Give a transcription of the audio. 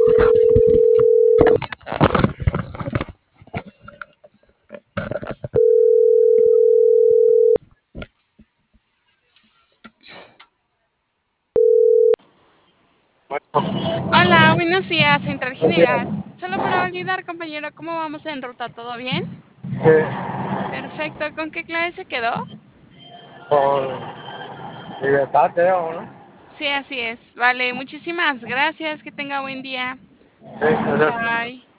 Hola, buenos días, Central Buen General. día. Solo para validar, compañero, ¿cómo vamos en ruta? ¿Todo bien? Sí, Perfecto. ¿Con qué clave se quedó? con libertad creo, ¿no? Sí, así es. Vale, muchísimas gracias. Que tenga buen día. Sí, gracias. Bye.